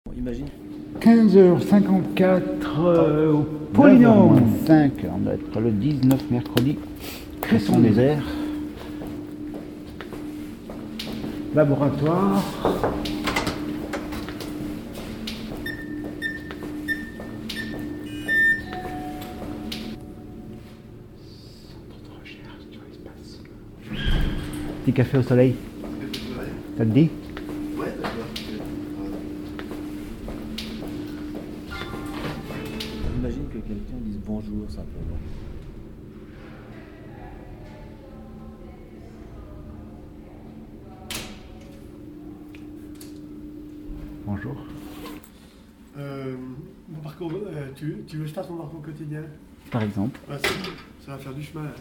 Imagine. 15h54 au Polynôme 5, on doit être le 19 mercredi. Cresson désert. Laboratoire. Petit café au soleil. Ça te dit? Ouais, d'accord. Imagine que quelqu'un dise bonjour simplement. Bonjour. Mon parcours, tu veux que je fasse mon parcours quotidien? Par exemple. Ouais, ça va faire du chemin. Là.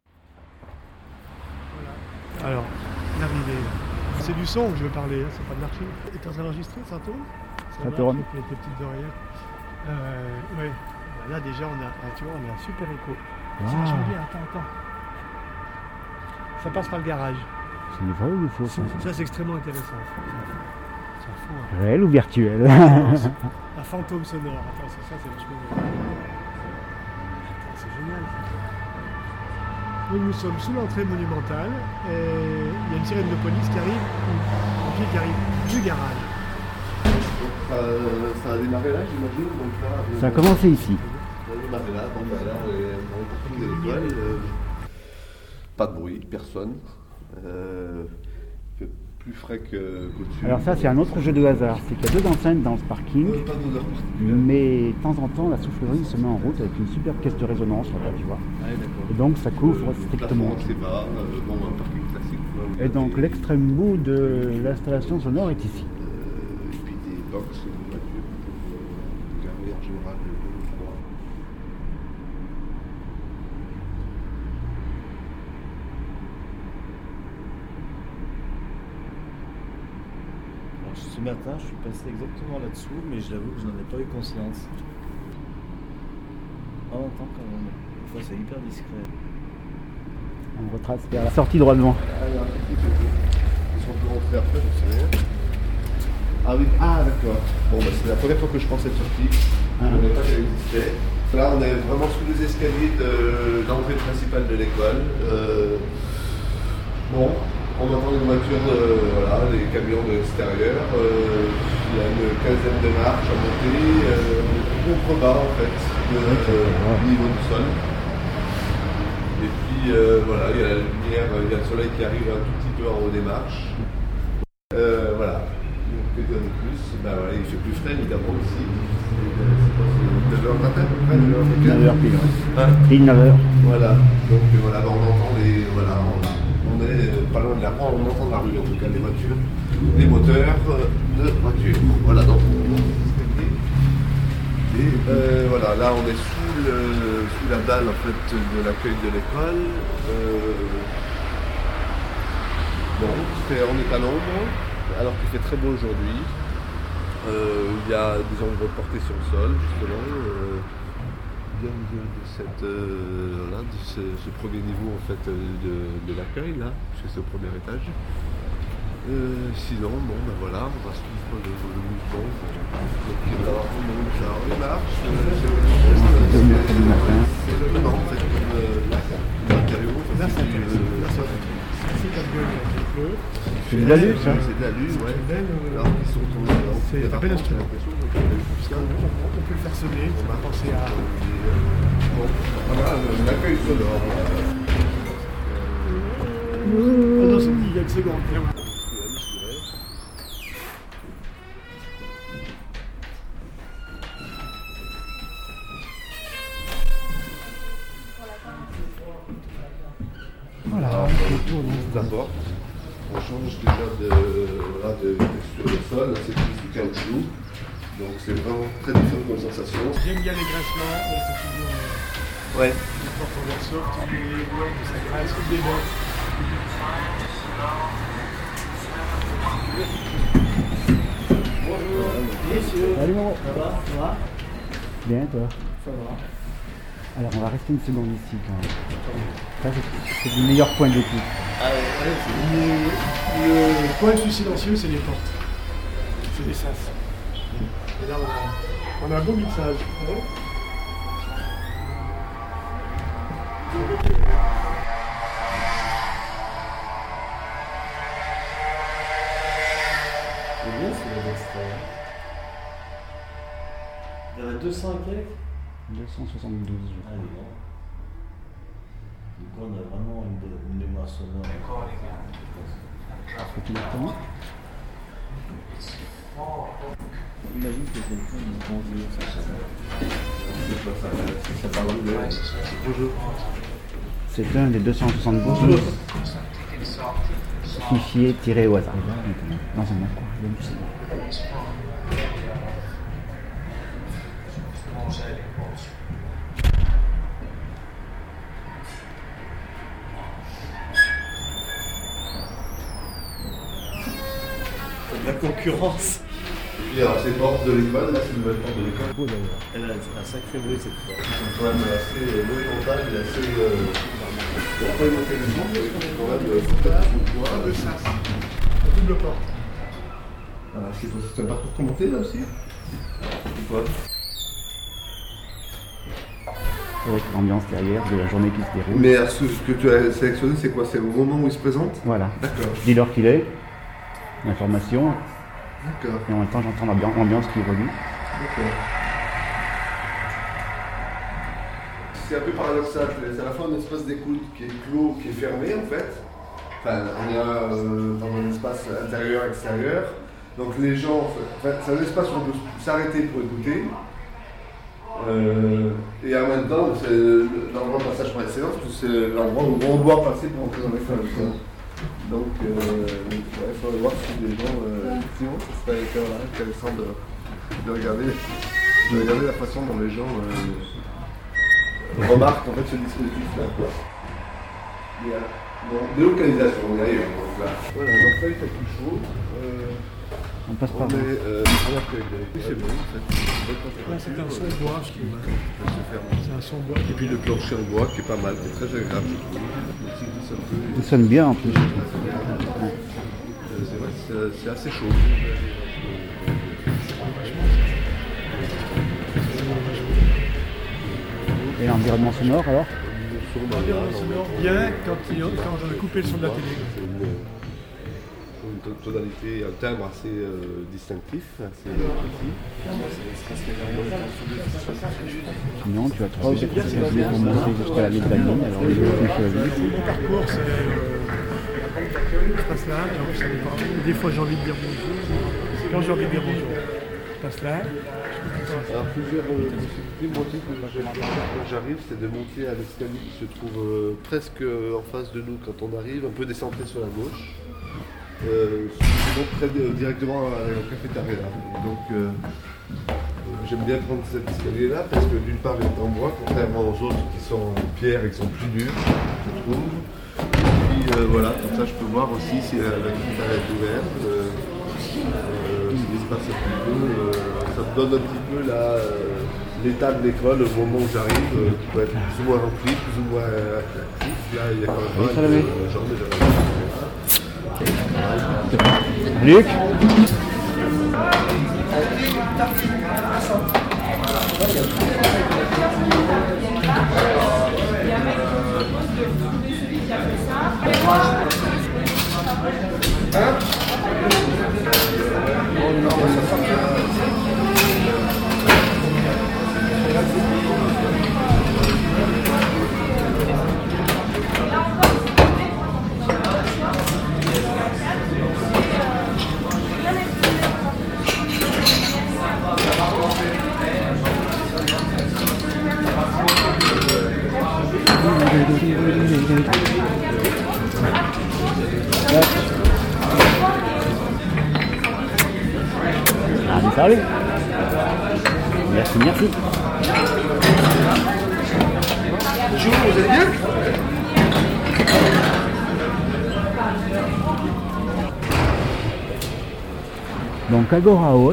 Voilà. Alors, l'arrivée. C'est du son que je veux parler, hein, c'est pas de l'archive. T'es en train d'enregistrer, ça tourne? Ça tourne. Avec tes petites oreillettes. Ouais. Là déjà, on a un super écho. C'est vachement bien, attends. Ça passe par le garage. C'est vrai ou faux ça? Ça, c'est extrêmement intéressant. Ça fout, hein. Réel ou virtuel? Un fantôme sonore. Attends, ça, c'est vachement bien. Attends, c'est génial. Donc, nous sommes sous l'entrée monumentale et il y a une sirène de police qui arrive, un pied qui arrive du garage. Donc ça a démarré là, j'imagine. Donc là, Ça a commencé ici. Ça a démarré là. Bon, bah là, on est dans le parking de l'école. Pas de bruit, personne. Il fait plus frais qu'au-dessus. Alors ça c'est un autre jeu de hasard, c'est qu'il y a deux enceintes dans ce parking, Pas d'odeur particulière. mais de temps en temps la soufflerie se met en route avec une super caisse de résonance, là, tu vois. Ouais, d'accord. Et donc ça couvre Le strictement. plafond assez bas, bon, un parking classique. Quoi, où il y a Et donc des- l'extrême bout de l'installation sonore est ici. et puis des box de voitures pour garer en général le 2 ou 3. Alors, ce matin, je suis passé exactement là-dessous, mais je l'avoue que je n'en ai pas eu conscience. En même temps, quand même. Des fois, c'est hyper discret. On retrace vers la sortie droit devant. Ah, il y a un petit peu. Ils sont plus rentrés après, je sais rien. Ah oui, d'accord. Bon, bah, c'est la première fois que je prends cette sortie. Je ne savais pas qu'elle existait. Là, on est vraiment sous les escaliers de l'entrée principale de l'école. Bon, on entend les voitures, voilà, les camions de l'extérieur. Il y a une quinzaine de marches à monter. Contrebas, en fait, au niveau du sol. Et puis voilà, il y a la lumière, il y a le soleil qui arrive un tout petit peu en haut des marches. Voilà. Que dire de plus? Ben voilà, il fait plus frais évidemment ici. C'est 9h le matin à peu près, 9h pile, ouais. Hein? Pile 9h. Voilà. Donc voilà, ben, on entend les. Voilà, on est pas loin de la rue, on entend de la rue en tout cas les voitures, les moteurs de voitures. Voilà donc. Et voilà, là on est sous la dalle en fait de l'accueil de l'école. Bon, on est à l'ombre, alors qu'il fait très beau aujourd'hui. Il y a des ombres portées sur le sol, justement. Bien au milieu de voilà, de ce premier niveau en fait de l'accueil là, c'est ce premier étage. Sinon, bon ben voilà, on va suivre le mouvement. Donc alors, on monte, alors les marches, Le mercredi matin. c'est le non, en fait, l'intérieur, Là, c'est du... c'est casse-gueule, il pleut. C'est de l'alu ça? C'est de l'alu, ouais. Alors ils sont tombés là. C'est un bel instrument. On peut le faire sonner, on va penser à... Bon, voilà, l'accueil sonore. Oh non, c'est dit il y a une seconde. Voilà. Alors, d'abord, on change déjà de texture de sol, c'est plus du caoutchouc. Donc c'est vraiment très différent comme sensation. J'aime bien les grincements, c'est toujours... Ouais. Les portes en verso, tu mets les doigts, ça grince comme des bottes. Bonjour. Messieurs. Salut Moro. Ça va? Bien toi? Ça va. Alors on va rester une seconde ici quand même. Ça c'est le meilleur point d'écoute. Le point le plus silencieux, c'est les portes. C'est des sas. Regarde, on a un beau mixage. C'est bien ces extraits. Il y en a 200 et quelques. 272, je Ah, crois. il est bon. Du coup, on a vraiment une mémoire sonore. Faut qu'il attende. Imagine que quelqu'un me conduit, ça parle anglais. Bonjour. C'est un des 272 fichiers tirés au hasard. Dans un quoi. De la concurrence. Et puis alors ces portes de l'école, là c'est une nouvelle porte de l'école. Beau d'ailleurs. Elle a un sacré bruit cette fois. Ils sont quand même assez monumentales et assez... On va pas évoquer les gens, mais quand même Un de sas. La double porte. Voilà, c'est un parcours commenté là aussi. C'est quoi? Avec l'ambiance derrière de la journée qui se déroule. Mais ce que tu as sélectionné, c'est quoi? C'est au moment où il se présente? Voilà. D'accord. Je dis l'heure qu'il est, l'information, D'accord. et en même temps j'entends l'ambiance qui évolue. D'accord. C'est un peu paradoxal, c'est à la fois un espace d'écoute qui est clos, qui est fermé en fait. Enfin, on est dans un espace intérieur-extérieur. Donc les gens, enfin, c'est un espace où on peut s'arrêter pour écouter. Et en même temps, c'est l'endroit de passage par excellence, parce que c'est l'endroit où on doit passer pour entrer dans l'école. Donc, il faut voir si les gens, effectivement, ça serait intéressant de regarder la façon dont les gens remarquent en fait ce dispositif-là. Il y a délocalisation, on y arrive. Donc là, voilà, donc là il fait plus chaud. On passe par On là. est en accueil. C'est bon en fait. Là, c'est un son bois, je trouve. C'est un son bois. Et puis le plancher en bois qui est pas mal, qui est très agréable, je trouve. Qui glisse un peu. Il sonne bien en plus. C'est vrai, c'est assez chaud. Et l'environnement sonore alors? L'environnement sonore bien quand on a coupé le son de la télé. Une tonalité, un timbre assez distinctif, assez précis. Sinon, tu as 3 objectifs pour monter jusqu'à la ville d'Anine. Alors, le Mon parcours, c'est je passe là, donc ça dépend. Des fois j'ai envie de dire bonjour. Quand j'ai envie de dire bonjour, je passe là. Alors plusieurs difficultés, moi aussi quand j'arrive, c'est de monter à l'escalier qui se trouve presque en face de nous quand on arrive, un peu décentré sur la gauche. Donc très directement à la cafétéria. Donc j'aime bien prendre cet escalier-là parce que d'une part il est en bois, contrairement aux autres qui sont en pierre et qui sont plus durs, je trouve. Et puis voilà, comme ça je peux voir aussi si la cafétéria est ouverte, si l'espace est plus peu. Ça me donne un petit peu l'état de l'école au moment où j'arrive, qui peut être plus ou moins rempli, plus ou moins actif. Là il y a quand même pas mal de gens déjà. Luc? Allez, salut. Merci, merci. Bonjour, vous allez bien? Donc Agora Haute.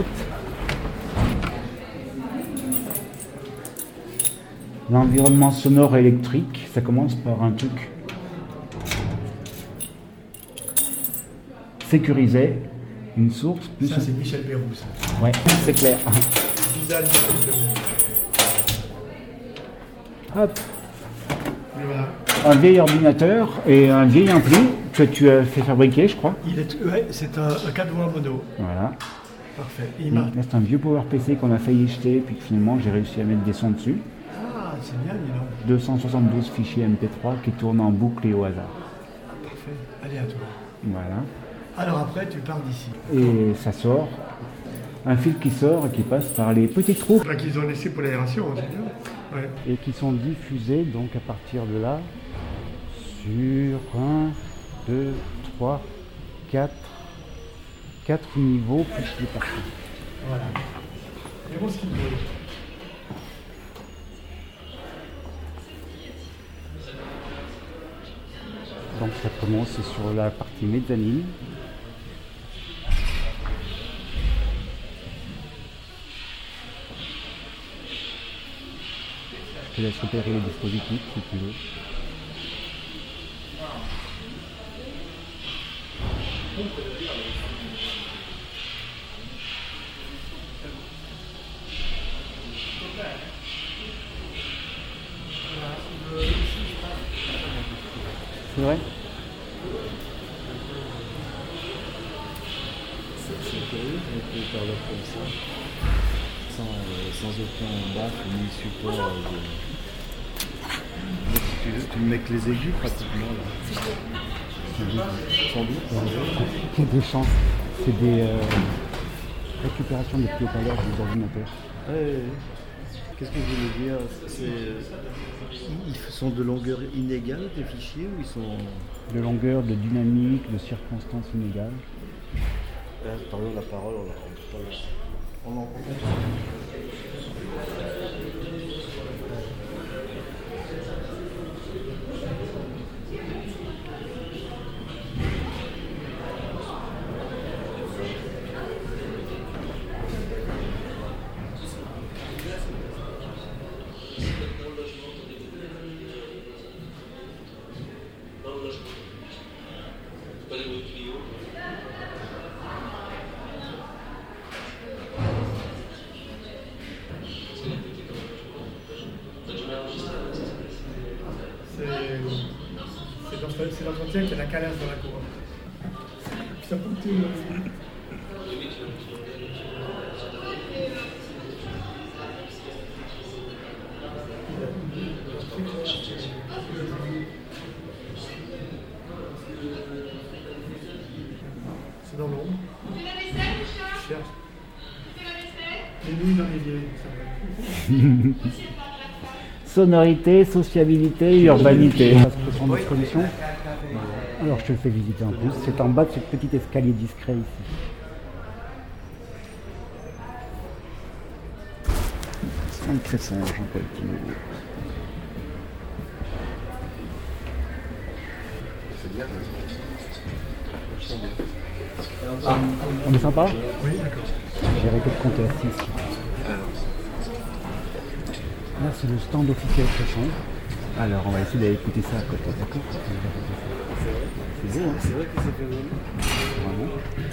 L'environnement sonore et électrique, ça commence par un truc sécurisé, une source plus... Ça, c'est Michel Pérou, ça. Ouais, c'est clair. design. Hop, Mais voilà. un vieil ordinateur et un vieil ampli que tu as fait fabriquer, je crois. C'est un 4 voix mono. Voilà. Parfait. Il marche. Là, c'est un vieux PowerPC qu'on a failli jeter, puis que finalement j'ai réussi à mettre des sons dessus. Ah, c'est bien, dis donc. 272 fichiers MP3 qui tournent en boucle et au hasard. Parfait. Aléatoire. Voilà. Alors après, tu pars d'ici. Et ça sort. Un fil qui sort et qui passe par les petits trous. Là qu'ils ont laissé pour l'aération, c'est bien. Ouais. Et qui sont diffusés donc à partir de là sur 1, 2, 3, 4 niveaux plus les parties. Voilà. Et bon, ce qu'il veut. Donc ça commence sur la partie mezzanine. Je te laisse repérer les dispositifs si tu veux. C'est vrai? C'est curieux, on peut faire l'offre comme ça, sans aucun baffle ni support. Tu mets que les aigus pratiquement là. Sans doute. Il y a des chances. C'est des récupérations des pilotages des ordinateurs. Ouais. Qu'est-ce que je voulais dire? Ils sont de longueur inégale tes fichiers ou ils sont. De longueur, de dynamique, de circonstances inégales. Pardon, la parole, on en comprend. C'est l'entretien qui a la calasse dans la cour. Ça continue. C'est dans l'ombre. Je cherche. Les nuits dans les vieilles, ça va. Sonorité, sociabilité, urbanité. Ça se prend en disposition. Alors je te le fais visiter en plus. C'est en bas de ce petit escalier discret ici. C'est un très singe, Jean-Paul Tino. C'est bien. On est sympa? Oui, d'accord. J'ai arrêté de compter à 6. Là c'est le stand officiel Cresson. Alors on va essayer d'aller écouter ça à côté, d'accord? C'est beau, hein, c'est vrai que c'est fait joli. Vraiment.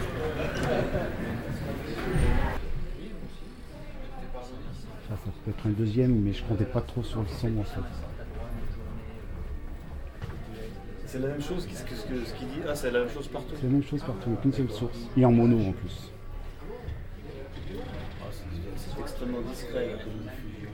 Ça peut être un deuxième, mais je comptais pas trop sur le son en fait. C'est la même chose que ce qu'il dit. Ah, c'est la même chose partout. C'est la même chose partout, avec une seule source. Et en mono en plus. Ah, c'est extrêmement discret là, comme diffusion.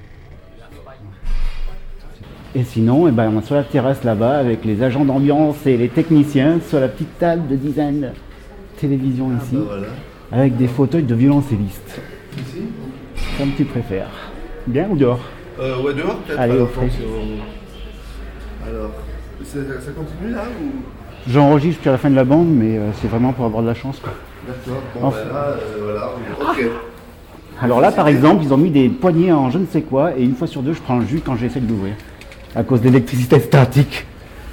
Et sinon, eh ben, on est sur la terrasse là-bas avec les agents d'ambiance et les techniciens sur la petite table de design télévision ici, Voilà. avec des fauteuils de violoncellistes. Ici? Comme tu préfères. Bien ou dehors? Ouais, dehors peut-être. Allez, alors, au frais. Alors, ça continue là ou? J'enregistre jusqu'à la fin de la bande, mais c'est vraiment pour avoir de la chance, quoi. D'accord, bon Enfin. ben là, voilà, ok. Alors là, par exemple, ils ont mis des poignées en je ne sais quoi, et une fois sur deux, je prends le jus quand j'essaie de l'ouvrir. À cause d'électricité statique.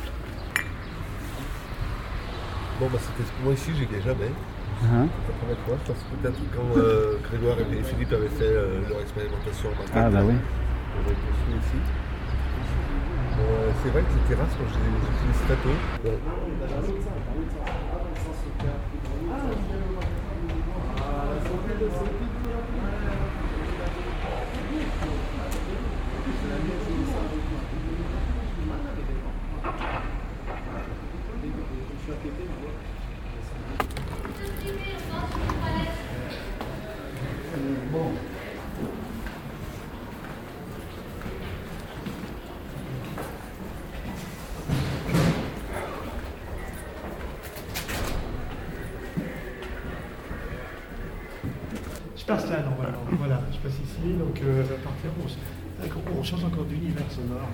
Bon bah c'était moi ici, j'y étais jamais. Hein? C'est la première fois, je pense peut-être quand Grégoire et Philippe avaient fait leur expérimentation en maquette. Ah bah oui. On avait été ici. C'est vrai que les terrasses, moi j'utilise très peu. Ouais. passe là normalement. Voilà, je passe ici, donc à partir on change encore d'univers sonore.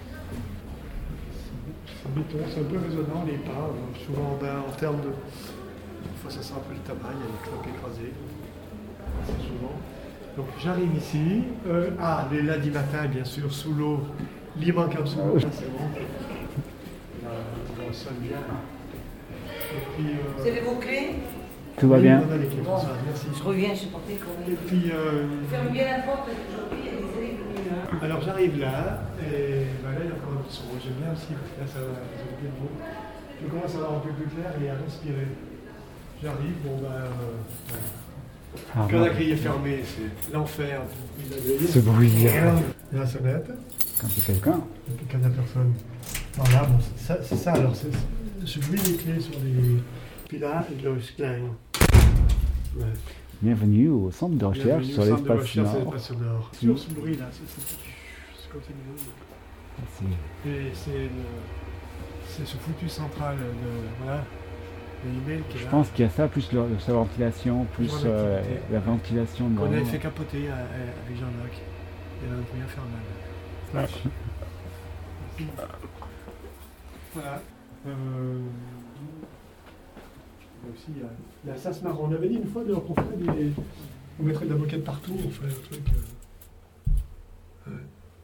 C'est béton, c'est un peu résonnant les pas, souvent en termes de. Des fois ça sent un peu le tabac, il y a des cloques écrasées. C'est souvent. Donc j'arrive ici. Les lundis matin, bien sûr, sous l'eau, l'immanquable sous l'eau, c'est bon. On sonne bien. Et puis, Vous avez vos clés? Tout va bien. on a les clés pour ça, merci. Je reviens, je sais pas quand Et puis, ferme bien la porte, aujourd'hui il y a des élèves venus là. alors j'arrive là, et là il y a encore un petit son. J'aime bien aussi, parce que là ça va, je commence à avoir un peu plus clair et à respirer. J'arrive, voilà. Ah, Quand bon. la grille est fermée, c'est l'enfer. Ce bruit. La sonnette, Quand c'est quelqu'un. et puis quand il n'y a personne. Voilà, bon, c'est ça, alors je mets les clés sur les. Puis là, je Klein. Ouais. Bienvenue au centre de recherche Bienvenue sur au centre de l'espace recherche sur sonore. l'espace sonore. Sur ce bruit là, c'est continu. C'est- Et c'est ce foutu central de l'email qui est Je là. pense qu'il y a ça, plus sa ventilation, plus la ventilation de Qu'on avait l'eau. fait capoter avec Jean-Luc. Il y avait un bruit infernal. Flash. Voilà. Aussi, il y a ça, c'est marrant. On avait dit une fois qu'on ferait des. On mettrait de la moquette partout, on ferait un truc. Ouais.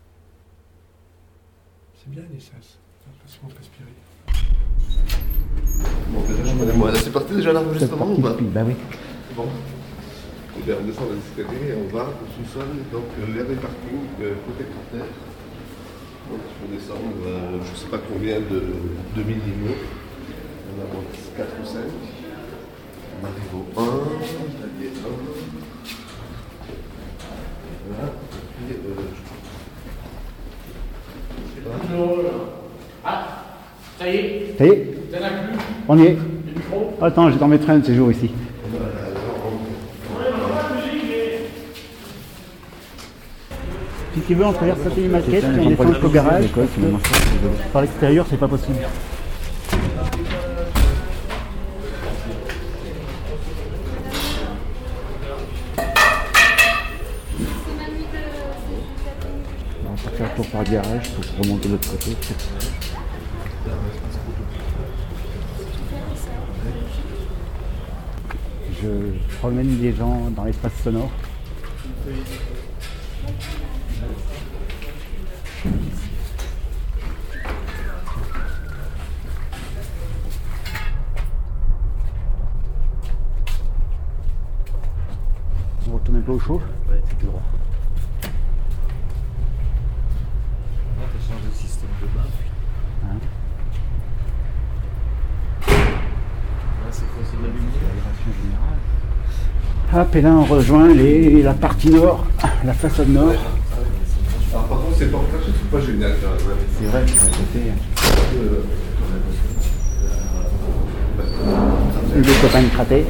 C'est bien les sas. Parce qu'on respirer. Bon, déjà, moi, c'est parti déjà l'enregistrement ou pas? Bah oui. Bon. Eh bien, on descend les escaliers et on va au sous-sol, donc l'air des parkings, côté cratère. Donc il faut descendre, je ne sais pas combien de demi-niveaux. On a 4 ou 5. On arrive au 1, palier 1. Voilà. Et puis, Ça y est. On y est. Attends, je t'en mettrai un de ces jours ici. Si tu veux, on traverse la télémaquette et on descend jusqu'au garage. Par l'extérieur, c'est pas possible. On va faire un tour par le garage pour remonter de l'autre côté. Je promène les gens dans l'espace sonore. On retourne un peu au chaud. Ouais, c'est tout droit. Là, t'as changé de système de bain. Hein. Là, c'est quoi? C'est de la lumière? L'aération générale. Hop, et là on rejoint la partie nord, la façade nord. alors par contre, ces portages, c'est pas génial quand même. C'est vrai, c'est à côté. Le copain de craté.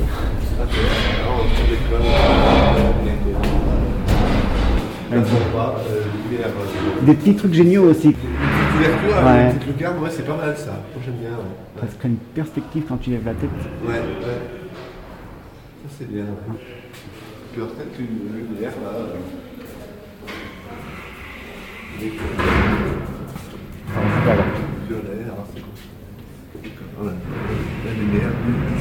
Des petits trucs géniaux aussi. Couverture Ouais. avec une petite lucarne, ouais, c'est pas mal ça. Moi, j'aime bien. Ouais. Parce qu'une perspective quand tu lèves la tête. Ouais, ouais. Ça c'est bien. Ouais. Puis en fait, une lumière là. Voilà. Violet, alors c'est quoi? Ouais. La lumière.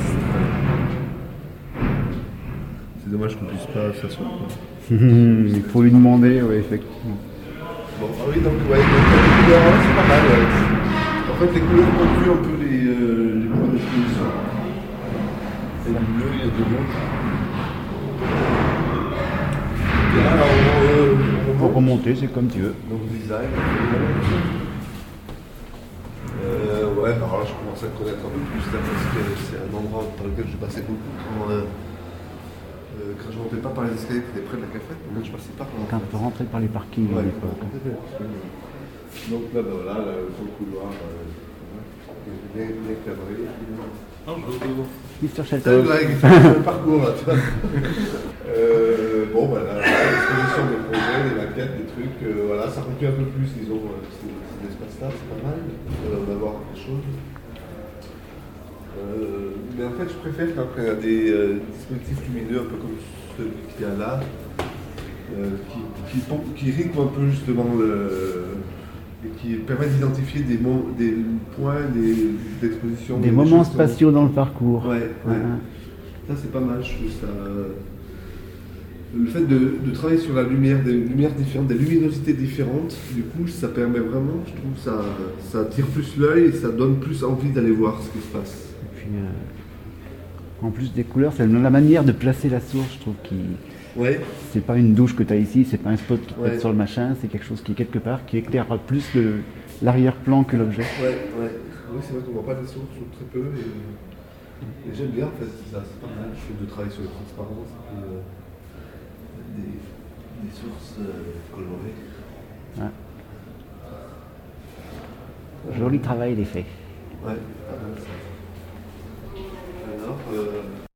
C'est dommage qu'on puisse pas s'asseoir. Il faut lui demander, oui, effectivement. Bon, ah oui, donc ouais, les couleurs, c'est pas mal. Ouais. En fait, les couleurs concluent un peu les couleurs d'exposition. C'est du bleu, il y a de rouge. Et là, on Pour remonter, c'est comme tu veux. donc design. Ouais, alors là je commence à connaître un peu plus là, parce que c'est un endroit par lequel je passais beaucoup quand je montais pas par les escaliers qui étaient près de la cafette, donc je passais pas par Quand on peut rentrer par les parkings à ouais, l'époque. donc là, ben voilà, le couloir, bien cadré. Mr. Salut Shelton. Greg, le parcours là, tu vois. Bon, ben là, l'exposition des projets, des maquettes, des trucs, voilà, ça conclut un peu plus, disons, cet espace-là, c'est pas mal, on va voir quelque chose. Mais en fait, je préfère quand il y a des dispositifs lumineux, un peu comme celui qu'il y a là, qui rythment un peu justement et qui permettent d'identifier des points d'exposition. Des moments spatiaux dans le parcours. Ouais. Ça, c'est pas mal, je trouve ça. Le fait de travailler sur la lumière, des lumières différentes, des luminosités différentes, du coup, ça permet vraiment, je trouve, ça attire plus l'œil et ça donne plus envie d'aller voir ce qui se passe. Et puis, en plus des couleurs, c'est la manière de placer la source, je trouve, Ouais. c'est pas une douche que tu as ici, c'est pas un spot qui te Ouais. pète sur le machin, c'est quelque chose qui est quelque part, qui éclairera plus l'arrière-plan que l'objet. Ouais. Oui, c'est vrai qu'on voit pas les sources, ou très peu. Et j'aime bien, en fait, ça, c'est pas mal, je trouve, de travailler sur les transparences. Des sources colorées. Ouais. Joli travail, les faits. Ouais, pas mal ça. Alors,